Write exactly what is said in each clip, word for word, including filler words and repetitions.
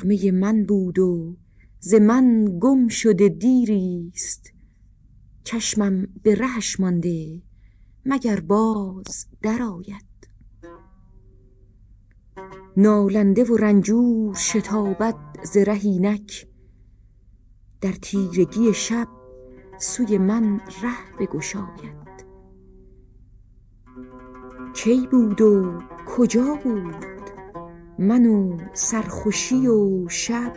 نغمه من بود و ز من گم شده دیریست. چشمم به رهش مانده مگر باز درآید. نالنده و رنجور شتابد ز ره اینک، در تیرگی شب سوی من ره بگشاید. کی بود و کجا بود من و سرخوشی و شب،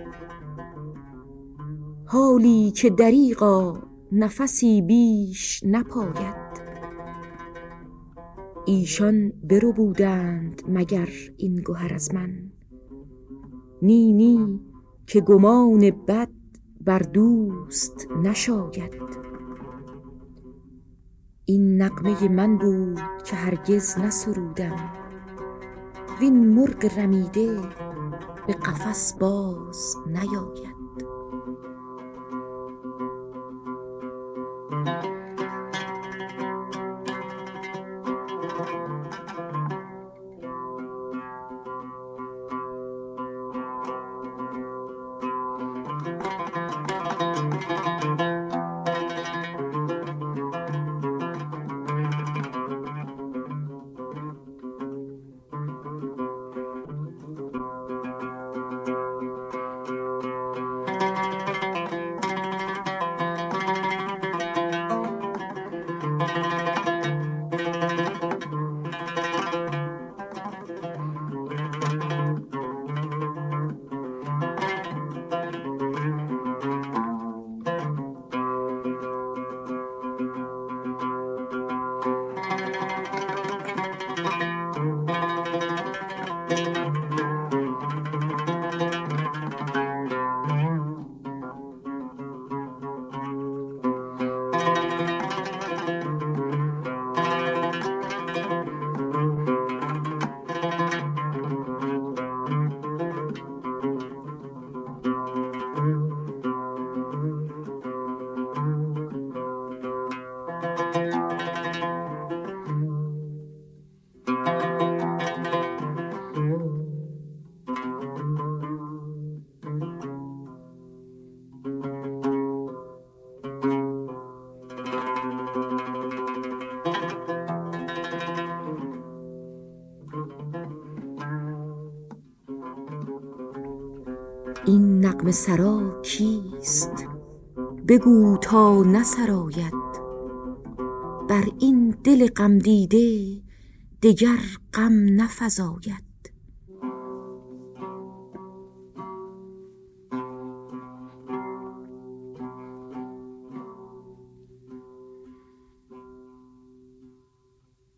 حالی که دریغا نفسی بیش نپاید. ایشان بربودند مگر این گهر از من، نی نی که گمان بد بر دوست نشاید. این نغمه من بود که هرگز نسرودم، وین مرغ رمیده به قفس باز نیاید. این نغمه سرا کیست بگو تا نسراید، بر این دل غم دیده دگر غم نفزاید.